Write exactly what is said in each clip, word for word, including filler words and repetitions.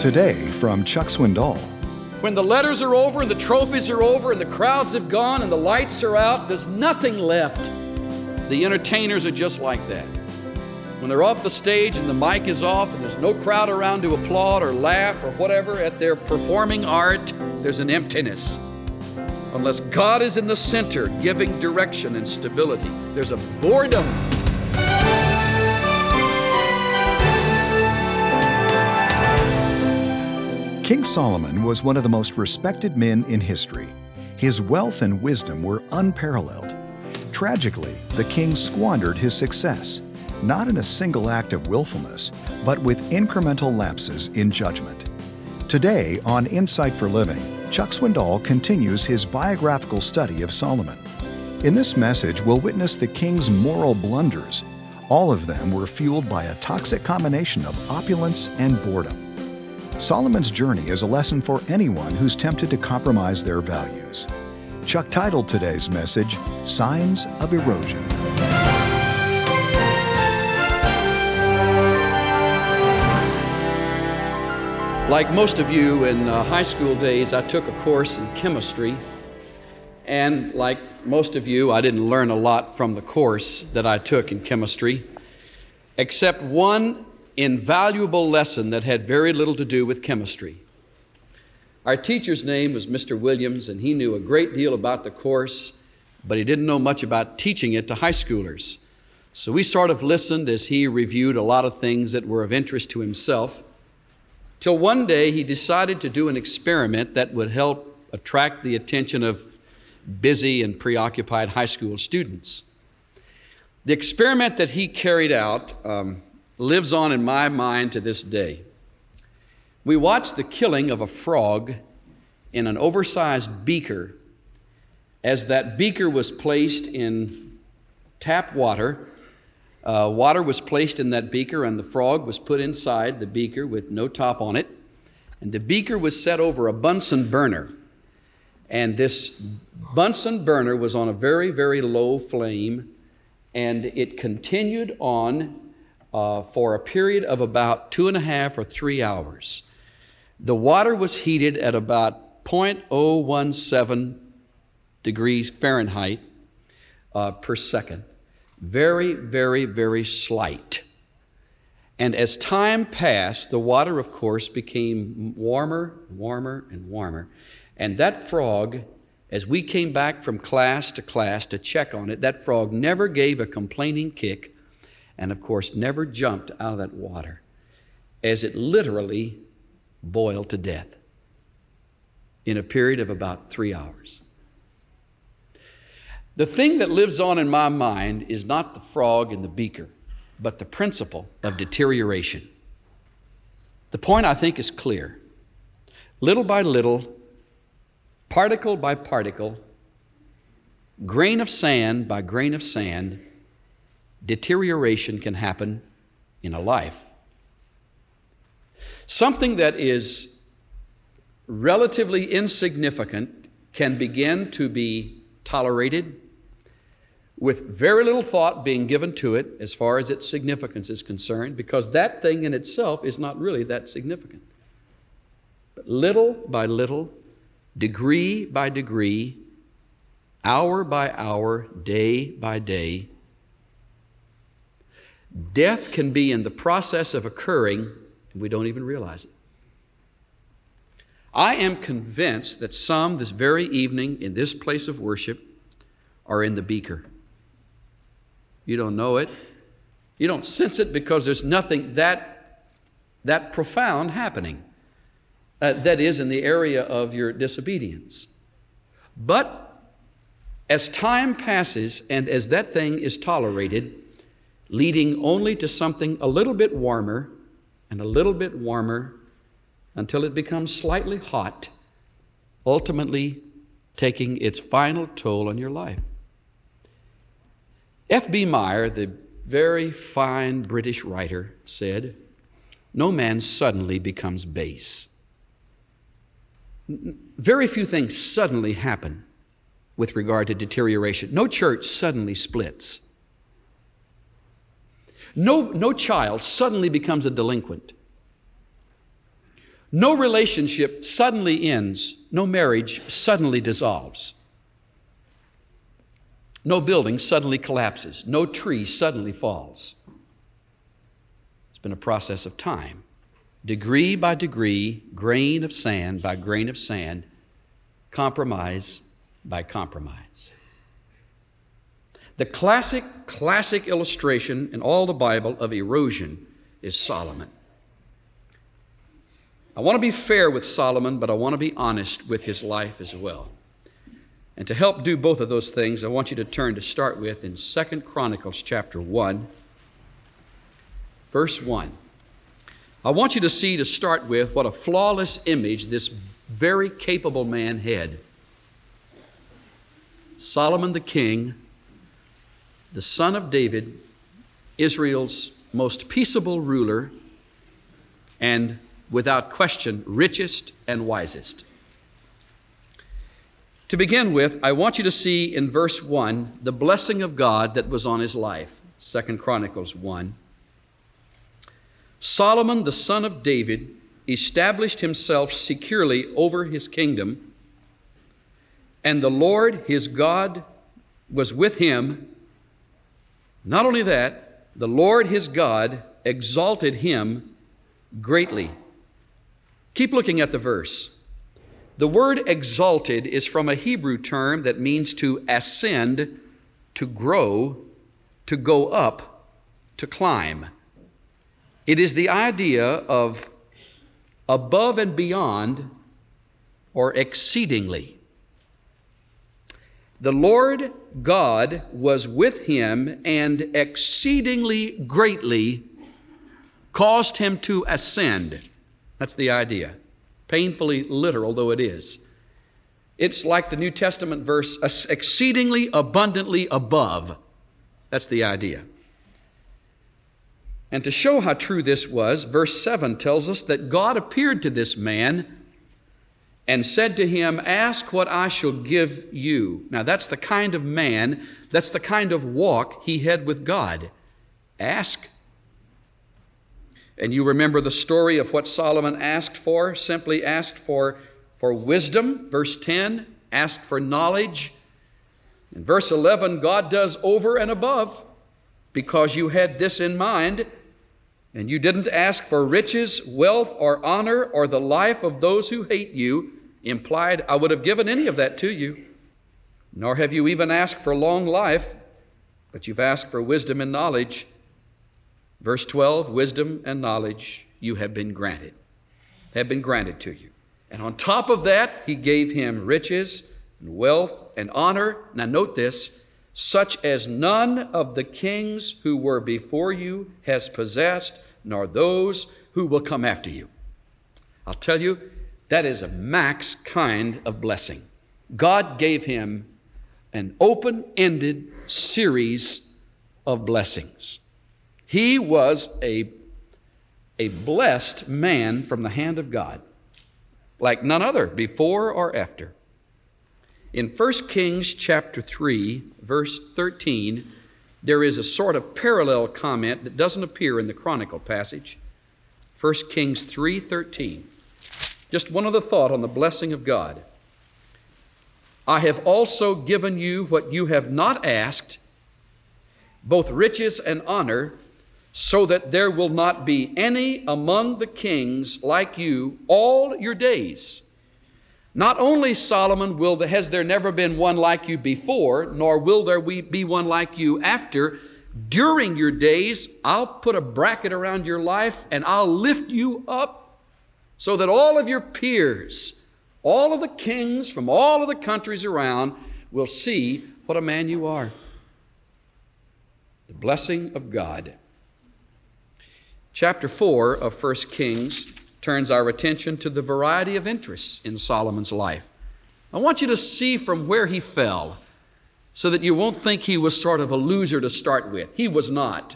Today from Chuck Swindoll. When the letters are over and the trophies are over and the crowds have gone and the lights are out, there's nothing left. The entertainers are just like that. When they're off the stage and the mic is off and there's no crowd around to applaud or laugh or whatever at their performing art, there's an emptiness. Unless God is in the center, giving direction and stability, there's a boredom. King Solomon was one of the most respected men in history. His wealth and wisdom were unparalleled. Tragically, the king squandered his success, not in a single act of willfulness, but with incremental lapses in judgment. Today on Insight for Living, Chuck Swindoll continues his biographical study of Solomon. In this message, we'll witness the king's moral blunders. All of them were fueled by a toxic combination of opulence and boredom. Solomon's journey is a lesson for anyone who's tempted to compromise their values. Chuck titled today's message, Signs of Erosion. Like most of you, in uh, high school days, I took a course in chemistry. And like most of you, I didn't learn a lot from the course that I took in chemistry, except one invaluable lesson that had very little to do with chemistry. Our teacher's name was Mister Williams, and he knew a great deal about the course, but he didn't know much about teaching it to high schoolers. So we sort of listened as he reviewed a lot of things that were of interest to himself, till one day he decided to do an experiment that would help attract the attention of busy and preoccupied high school students. The experiment that he carried out um, lives on in my mind to this day. We watched the killing of a frog in an oversized beaker. As that beaker was placed in tap water, uh, water was placed in that beaker and the frog was put inside the beaker with no top on it. And the beaker was set over a Bunsen burner. And this Bunsen burner was on a very, very low flame, and it continued on Uh, for a period of about two and a half or three hours. The water was heated at about zero point zero one seven degrees Fahrenheit uh, per second. Very, very, very slight. And as time passed, the water, of course, became warmer, warmer, and warmer. And that frog, as we came back from class to class to check on it, that frog never gave a complaining kick, and of course never jumped out of that water, as it literally boiled to death in a period of about three hours. The thing that lives on in my mind is not the frog in the beaker, but the principle of deterioration. The point, I think, is clear. Little by little, particle by particle, grain of sand by grain of sand, deterioration can happen in a life. Something that is relatively insignificant can begin to be tolerated with very little thought being given to it as far as its significance is concerned, because that thing in itself is not really that significant. But little by little, degree by degree, hour by hour, day by day, death can be in the process of occurring, and we don't even realize it. I am convinced that some this very evening in this place of worship are in the beaker. You don't know it. You don't sense it because there's nothing that, that profound happening. Uh, that is in the area of your disobedience. But as time passes and as that thing is tolerated, leading only to something a little bit warmer and a little bit warmer until it becomes slightly hot, ultimately taking its final toll on your life. F B Meyer, the very fine British writer, said, "No man suddenly becomes base." Very few things suddenly happen with regard to deterioration. No church suddenly splits. No, no child suddenly becomes a delinquent. No relationship suddenly ends. No marriage suddenly dissolves. No building suddenly collapses. No tree suddenly falls. It's been a process of time. Degree by degree, grain of sand by grain of sand, compromise by compromise. The classic, classic illustration in all the Bible of erosion is Solomon. I want to be fair with Solomon, but I want to be honest with his life as well. And to help do both of those things, I want you to turn to start with in Second Chronicles chapter one, verse one. I want you to see to start with what a flawless image this very capable man had. Solomon the king, the son of David, Israel's most peaceable ruler, and without question, richest and wisest. To begin with, I want you to see in verse one the blessing of God that was on his life. Second Chronicles one. Solomon, the son of David, established himself securely over his kingdom, and the Lord his God was with him. Not only that, the Lord his God exalted him greatly. Keep looking at the verse. The word exalted is from a Hebrew term that means to ascend, to grow, to go up, to climb. It is the idea of above and beyond or exceedingly. The Lord God was with him and exceedingly greatly caused him to ascend. That's the idea. Painfully literal though it is. It's like the New Testament verse, exceedingly abundantly above. That's the idea. And to show how true this was, verse seven tells us that God appeared to this man and said to him, "Ask what I shall give you." Now that's the kind of man, that's the kind of walk he had with God. Ask. And you remember the story of what Solomon asked for, simply asked for, for wisdom. Verse ten, asked for knowledge. In verse eleven, God does over and above because you had this in mind, and you didn't ask for riches, wealth, or honor, or the life of those who hate you, implied, I would have given any of that to you. Nor have you even asked for long life, but you've asked for wisdom and knowledge. Verse twelve, wisdom and knowledge you have been granted, have been granted to you. And on top of that, he gave him riches and wealth and honor. Now note this, such as none of the kings who were before you has possessed, nor those who will come after you. I'll tell you, that is a max kind of blessing. God gave him an open-ended series of blessings. He was a, a blessed man from the hand of God, like none other, before or after. In First Kings chapter three, verse thirteen, there is a sort of parallel comment that doesn't appear in the Chronicle passage. First Kings three thirteen. Just one other thought on the blessing of God. I have also given you what you have not asked, both riches and honor, so that there will not be any among the kings like you all your days. Not only, Solomon, will the, has there never been one like you before, nor will there be one like you after. During your days, I'll put a bracket around your life and I'll lift you up so that all of your peers, all of the kings from all of the countries around will see what a man you are. The blessing of God. Chapter four of First Kings turns our attention to the variety of interests in Solomon's life. I want you to see from where he fell so that you won't think he was sort of a loser to start with. He was not.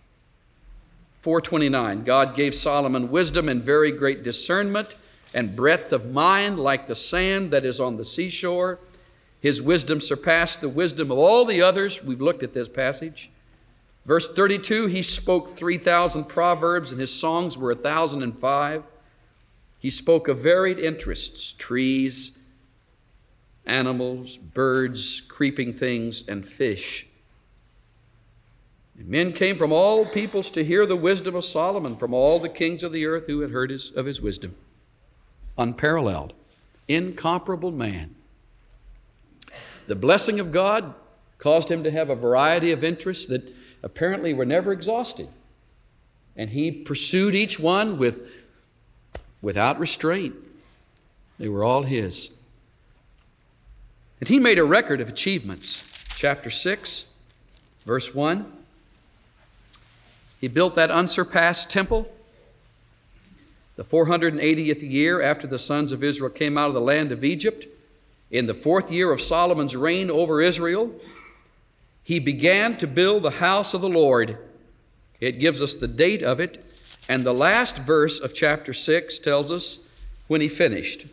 four twenty-nine, God gave Solomon wisdom and very great discernment and breadth of mind like the sand that is on the seashore. His wisdom surpassed the wisdom of all the others. We've looked at this passage. Verse thirty-two, he spoke three thousand proverbs and his songs were one thousand five. He spoke of varied interests, trees, animals, birds, creeping things, and fish. And men came from all peoples to hear the wisdom of Solomon, from all the kings of the earth who had heard his, of his wisdom. Unparalleled, incomparable man. The blessing of God caused him to have a variety of interests that apparently were never exhausted. And he pursued each one with, without restraint. They were all his. And he made a record of achievements. Chapter six, verse one. He built that unsurpassed temple. The four hundred eightieth year after the sons of Israel came out of the land of Egypt, in the fourth year of Solomon's reign over Israel, he began to build the house of the Lord. It gives us the date of it, and the last verse of chapter six tells us when he finished.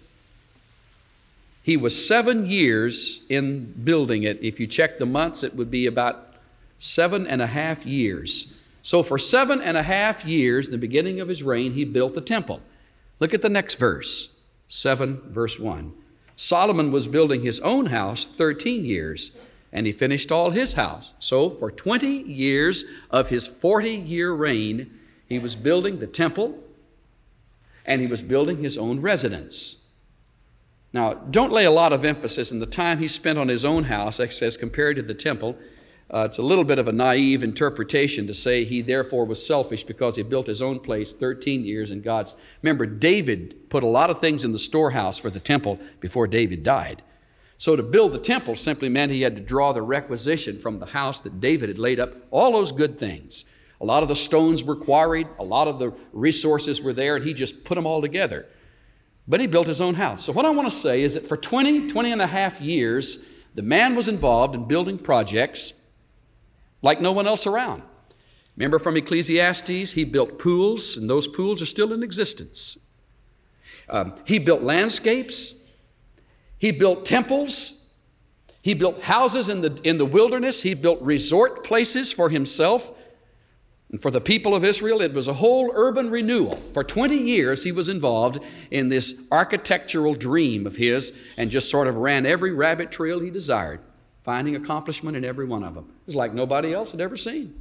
He was seven years in building it. If you check the months, it would be about seven and a half years. So for seven and a half years, the beginning of his reign, he built the temple. Look at the next verse, seven, verse one. Solomon was building his own house thirteen years, and he finished all his house. So for twenty years of his forty-year reign, he was building the temple, and he was building his own residence. Now, don't lay a lot of emphasis in the time he spent on his own house as compared to the temple. Uh, it's a little bit of a naive interpretation to say he therefore was selfish because he built his own place thirteen years in God's. Remember, David put a lot of things in the storehouse for the temple before David died. So to build the temple simply meant he had to draw the requisition from the house that David had laid up, all those good things. A lot of the stones were quarried, a lot of the resources were there, and he just put them all together. But he built his own house. So what I want to say is that for twenty, twenty and a half years, the man was involved in building projects like no one else around. Remember from Ecclesiastes, he built pools, and those pools are still in existence. Um, he built landscapes. He built temples. He built houses in the, in the wilderness. He built resort places for himself. And for the people of Israel, it was a whole urban renewal. For twenty years, he was involved in this architectural dream of his and just sort of ran every rabbit trail he desired, finding accomplishment in every one of them. It was like nobody else had ever seen.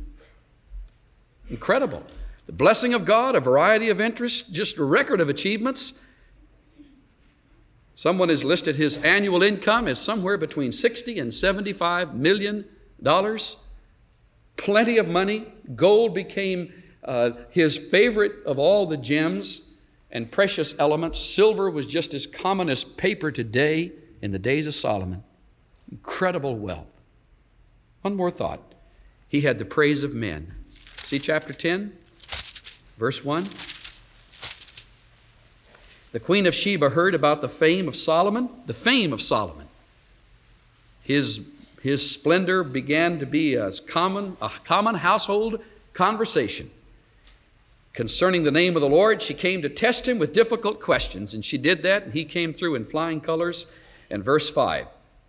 Incredible. The blessing of God, a variety of interests, just a record of achievements. Someone has listed his annual income as somewhere between sixty and seventy-five million dollars. Plenty of money. Gold became uh, his favorite of all the gems and precious elements. Silver was just as common as paper today in the days of Solomon. Incredible wealth. One more thought. He had the praise of men. See chapter ten, verse one. The Queen of Sheba heard about the fame of Solomon, the fame of Solomon. His, his splendor began to be as common, a common household conversation. Concerning the name of the Lord, she came to test him with difficult questions, and she did that, and he came through in flying colors. And verse five,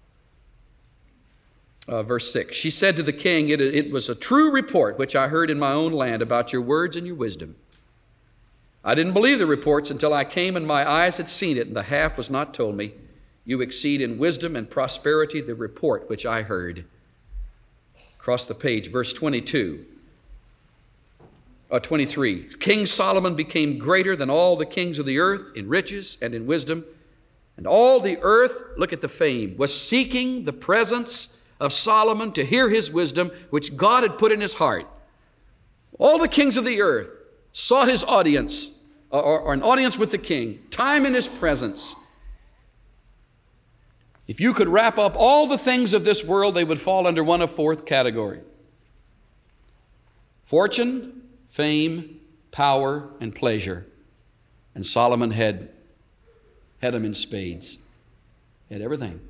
uh, verse six, she said to the king, it, it was a true report which I heard in my own land about your words and your wisdom. I didn't believe the reports until I came and my eyes had seen it, and the half was not told me. You exceed in wisdom and prosperity the report which I heard. Across the page, verse twenty-two. Uh, twenty-three. King Solomon became greater than all the kings of the earth in riches and in wisdom. And all the earth, look at the fame, was seeking the presence of Solomon to hear his wisdom, which God had put in his heart. All the kings of the earth sought his audience, or, or an audience with the king, time in his presence. If you could wrap up all the things of this world, they would fall under one of fourth category. Fortune, fame, power, and pleasure. And Solomon had, had them in spades. He had everything.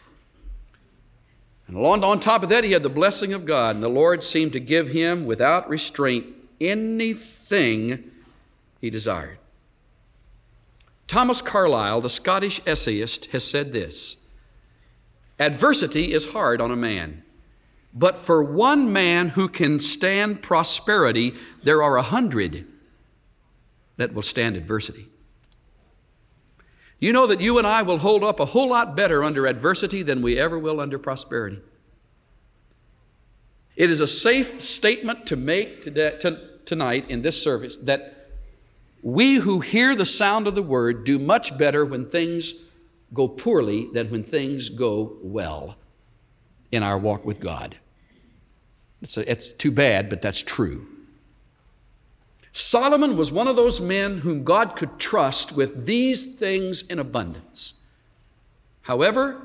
And on, on top of that, he had the blessing of God. And the Lord seemed to give him, without restraint, anything he desired. Thomas Carlyle, the Scottish essayist, has said this: adversity is hard on a man, but for one man who can stand prosperity, there are a hundred that will stand adversity. You know that you and I will hold up a whole lot better under adversity than we ever will under prosperity. It is a safe statement to make today, to, tonight in this service that we who hear the sound of the word do much better when things go poorly than when things go well in our walk with God. It's, a, it's too bad, but that's true. Solomon was one of those men whom God could trust with these things in abundance. However,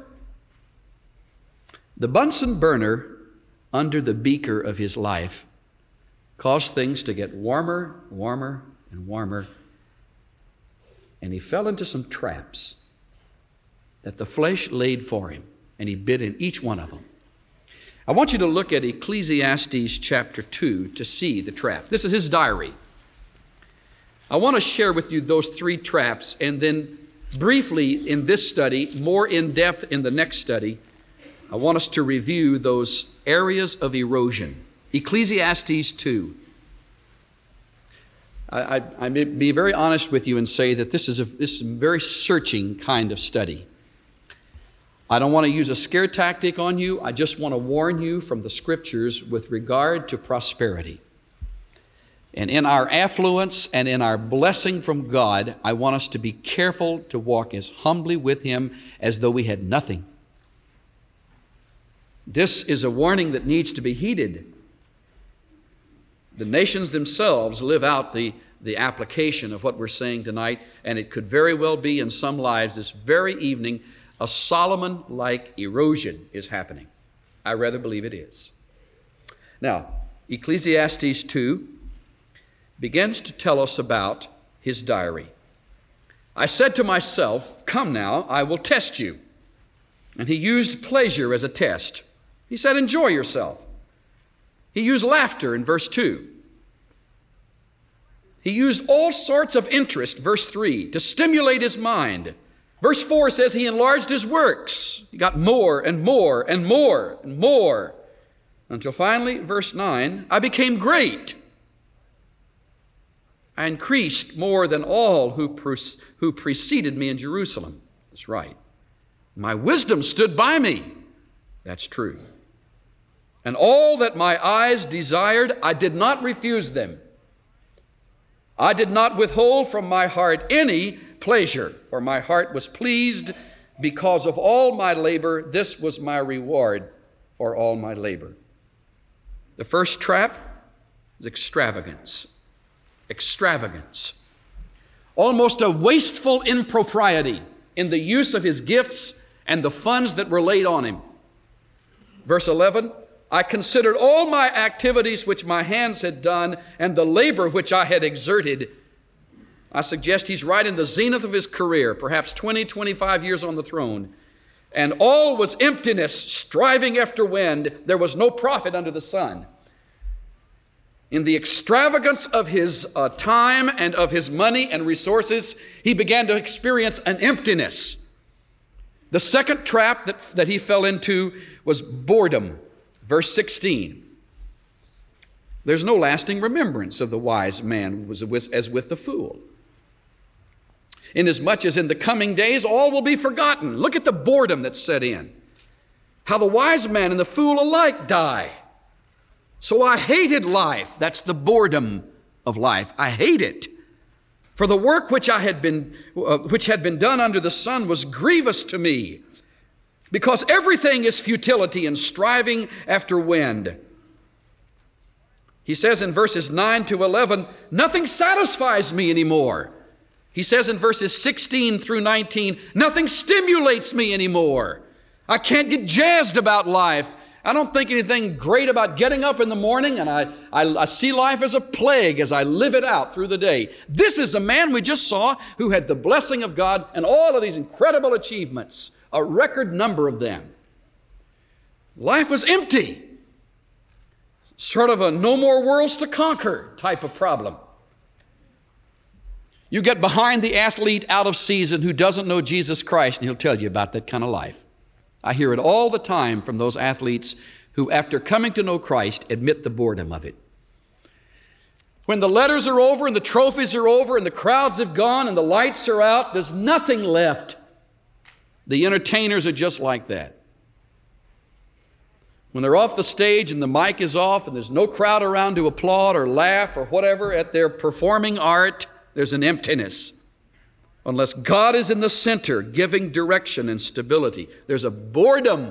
the Bunsen burner under the beaker of his life caused things to get warmer, warmer, and warmer. And he fell into some traps that the flesh laid for him, and he bit in each one of them. I want you to look at Ecclesiastes chapter two to see the trap. This is his diary. I want to share with you those three traps, and then briefly in this study, more in depth in the next study, I want us to review those areas of erosion. Ecclesiastes two. I, I, I may be very honest with you and say that this is, a, this is a very searching kind of study. I don't want to use a scare tactic on you. I just want to warn you from the Scriptures with regard to prosperity. And in our affluence and in our blessing from God, I want us to be careful to walk as humbly with Him as though we had nothing. This is a warning that needs to be heeded. The nations themselves live out the, the application of what we're saying tonight, and it could very well be in some lives this very evening a Solomon-like erosion is happening. I rather believe it is. Now, Ecclesiastes two begins to tell us about his diary. I said to myself, come now, I will test you. And he used pleasure as a test. He said, enjoy yourself. He used laughter in verse two. He used all sorts of interest, verse three, to stimulate his mind. Verse four says he enlarged his works. He got more and more and more and more. Until finally, verse nine, I became great. I increased more than all who, pre- who preceded me in Jerusalem. That's right. My wisdom stood by me. That's true. And all that my eyes desired, I did not refuse them. I did not withhold from my heart any pleasure, for my heart was pleased because of all my labor. This was my reward for all my labor. The first trap is extravagance. Extravagance. Almost a wasteful impropriety in the use of his gifts and the funds that were laid on him. Verse eleven, I considered all my activities which my hands had done and the labor which I had exerted. I suggest he's right in the zenith of his career, perhaps twenty, twenty-five years on the throne. And all was emptiness, striving after wind. There was no profit under the sun. In the extravagance of his uh, time and of his money and resources, he began to experience an emptiness. The second trap that, that he fell into was boredom. Verse sixteen. There's no lasting remembrance of the wise man as with the fool. Inasmuch as in the coming days all will be forgotten. Look at the boredom that's set in. How the wise man and the fool alike die. So I hated life. That's the boredom of life. I hate it. For the work which I had been, uh, which had been done under the sun was grievous to me, because everything is futility and striving after wind. He says in verses nine to eleven, nothing satisfies me anymore. He says in verses sixteen through nineteen, nothing stimulates me anymore. I can't get jazzed about life. I don't think anything great about getting up in the morning, and I, I, I see life as a plague as I live it out through the day. This is a man we just saw who had the blessing of God and all of these incredible achievements, a record number of them. Life was empty. Sort of a no more worlds to conquer type of problem. You get behind the athlete out of season who doesn't know Jesus Christ, and he'll tell you about that kind of life. I hear it all the time from those athletes who, after coming to know Christ, admit the boredom of it. When the letters are over and the trophies are over and the crowds have gone and the lights are out, there's nothing left. The entertainers are just like that. When they're off the stage and the mic is off and there's no crowd around to applaud or laugh or whatever at their performing art, there's an emptiness. Unless God is in the center, giving direction and stability, there's a boredom.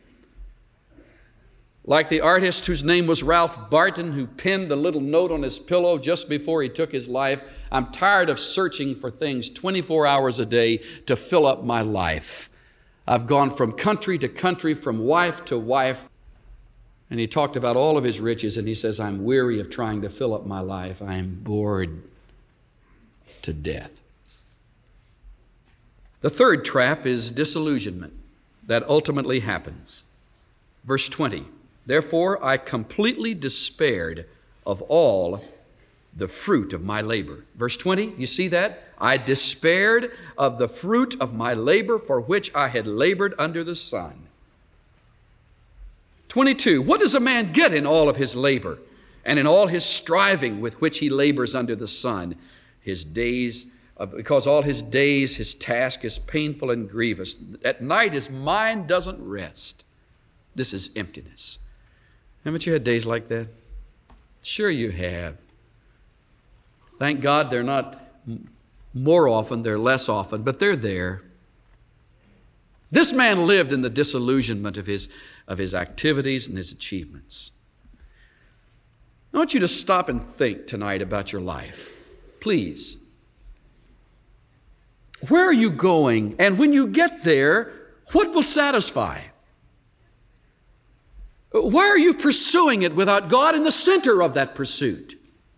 Like the artist whose name was Ralph Barton, who penned a little note on his pillow just before he took his life, "I'm tired of searching for things twenty-four hours a day to fill up my life. I've gone from country to country, from wife to wife." And he talked about all of his riches, and he says, "I'm weary of trying to fill up my life. I am bored to death." The third trap is disillusionment that ultimately happens. Verse twenty, "Therefore I completely despaired of all the fruit of my labor." Verse twenty, you see that? "I despaired of the fruit of my labor for which I had labored under the sun." twenty-two, "What does a man get in all of his labor and in all his striving with which he labors under the sun? His days, uh, because all his days his task is painful and grievous. At night his mind doesn't rest." This is emptiness. Haven't you had days like that? Sure you have. Thank God they're not more often, they're less often, but they're there. This man lived in the disillusionment of his, of his activities and his achievements. I want you to stop and think tonight about your life. Please. Where are you going? And when you get there, what will satisfy? Why are you pursuing it without God in the center of that pursuit?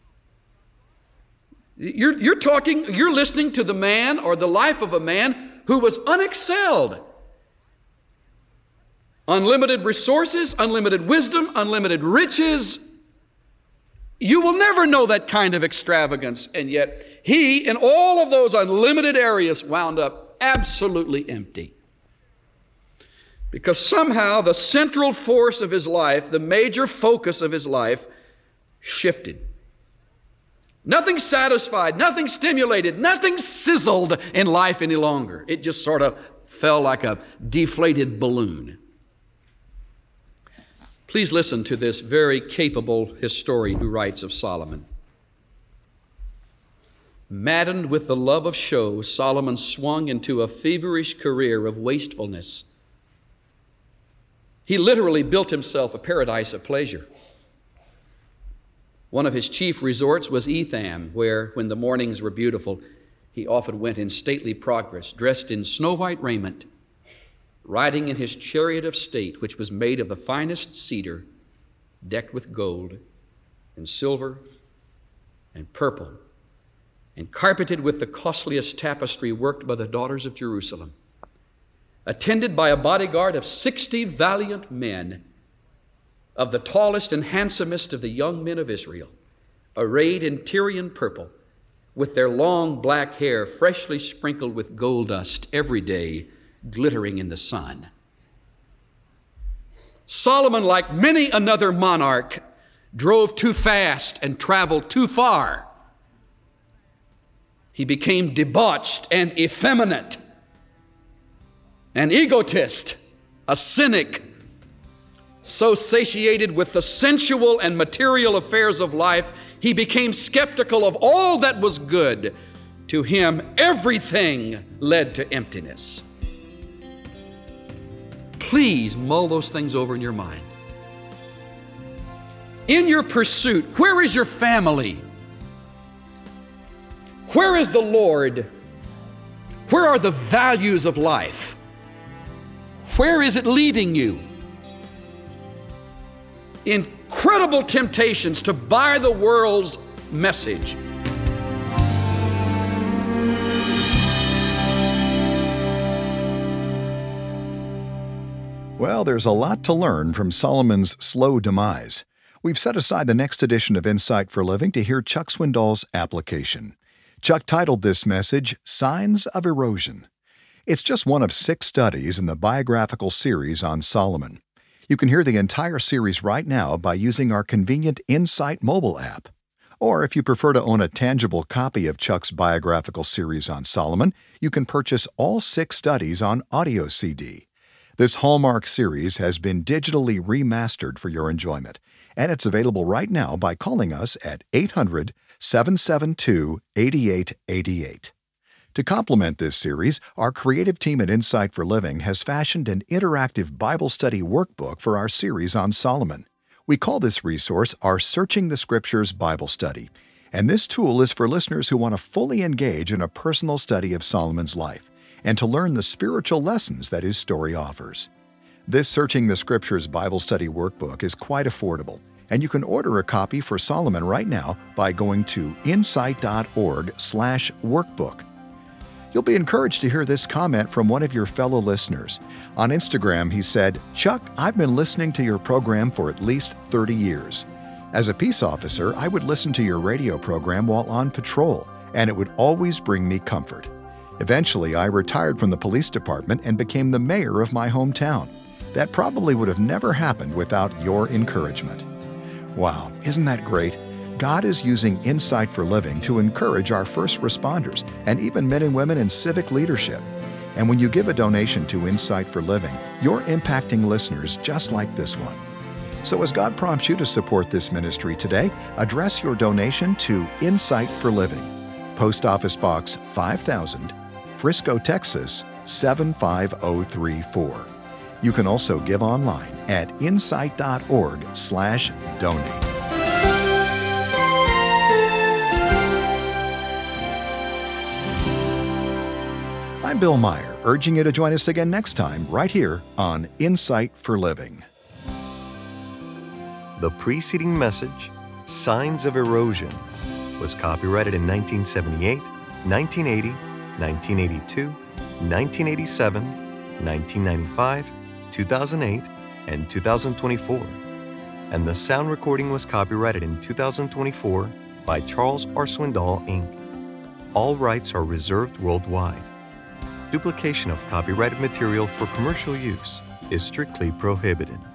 You're, you're talking, you're listening to the man or the life of a man who was unexcelled. Unlimited resources, unlimited wisdom, unlimited riches. You will never know that kind of extravagance, and yet he, in all of those unlimited areas, wound up absolutely empty. Because somehow the central force of his life, the major focus of his life, shifted. Nothing satisfied, nothing stimulated, nothing sizzled in life any longer. It just sort of fell like a deflated balloon. Please listen to this very capable historian who writes of Solomon. Maddened with the love of show, Solomon swung into a feverish career of wastefulness. He literally built himself a paradise of pleasure. One of his chief resorts was Etham, where, when the mornings were beautiful, he often went in stately progress, dressed in snow-white raiment, riding in his chariot of state, which was made of the finest cedar, decked with gold and silver and purple, and carpeted with the costliest tapestry worked by the daughters of Jerusalem, attended by a bodyguard of sixty valiant men, of the tallest and handsomest of the young men of Israel, arrayed in Tyrian purple, with their long black hair freshly sprinkled with gold dust every day, glittering in the sun. Solomon, like many another monarch, drove too fast and traveled too far. He became debauched and effeminate, an egotist, a cynic, so satiated with the sensual and material affairs of life, he became skeptical of all that was good. To him, everything led to emptiness. Please mull those things over in your mind. In your pursuit, where is your family? Where is the Lord? Where are the values of life? Where is it leading you? Incredible temptations to buy the world's message. Well, there's a lot to learn from Solomon's slow demise. We've set aside the next edition of Insight for Living to hear Chuck Swindoll's application. Chuck titled this message, Signs of Erosion. It's just one of six studies in the biographical series on Solomon. You can hear the entire series right now by using our convenient Insight mobile app. Or if you prefer to own a tangible copy of Chuck's biographical series on Solomon, you can purchase all six studies on audio C D. This Hallmark series has been digitally remastered for your enjoyment, and it's available right now by calling us at eight hundred, seven seven two, eight eight eight eight. To complement this series, our creative team at Insight for Living has fashioned an interactive Bible study workbook for our series on Solomon. We call this resource our Searching the Scriptures Bible Study, and this tool is for listeners who want to fully engage in a personal study of Solomon's life and to learn the spiritual lessons that his story offers. This Searching the Scriptures Bible Study workbook is quite affordable, and you can order a copy for Solomon right now by going to insight dot org slash workbook. You'll be encouraged to hear this comment from one of your fellow listeners. On Instagram, he said, "Chuck, I've been listening to your program for at least thirty years. As a peace officer, I would listen to your radio program while on patrol, and it would always bring me comfort. Eventually, I retired from the police department and became the mayor of my hometown. That probably would have never happened without your encouragement." Wow, isn't that great? God is using Insight for Living to encourage our first responders and even men and women in civic leadership. And when you give a donation to Insight for Living, you're impacting listeners just like this one. So as God prompts you to support this ministry today, address your donation to Insight for Living, Post Office Box five thousand, Frisco, Texas seven five zero three four. You can also give online at insight dot org slash donate. I'm Bill Meyer, urging you to join us again next time right here on Insight for Living. The preceding message, Signs of Erosion, was copyrighted in nineteen seventy-eight, nineteen eighty, nineteen eighty-two, nineteen eighty-seven, nineteen ninety-five, two thousand eight, and two thousand twenty-four, and the sound recording was copyrighted in two thousand twenty-four by Charles R. Swindoll, Incorporated. All rights are reserved worldwide. Duplication of copyrighted material for commercial use is strictly prohibited.